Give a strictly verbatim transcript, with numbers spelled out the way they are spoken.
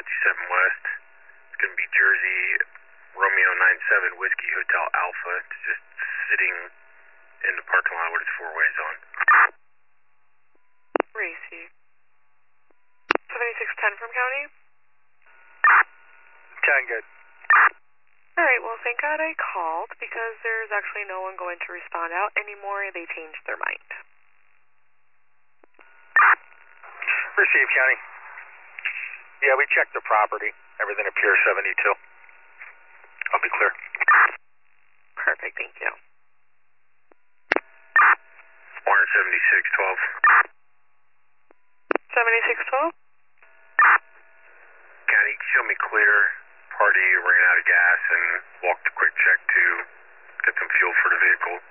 fifty-seven West. It's going to be Jersey, Romeo nine seven Whiskey Hotel Alpha. It's just sitting in the parking lot with its four ways on. Racy. seventy-six ten from County? ten, good. Alright, well thank God I called because there's actually no one going to respond out anymore. They changed their mind. Receive, County. Yeah, we checked the property. Everything appears seventy-two. I'll be clear. Perfect, thank you. one seventy-six twelve. seventy-six twelve? County, show me clear. Party ran out of gas and walked a quick check to get some fuel for the vehicle.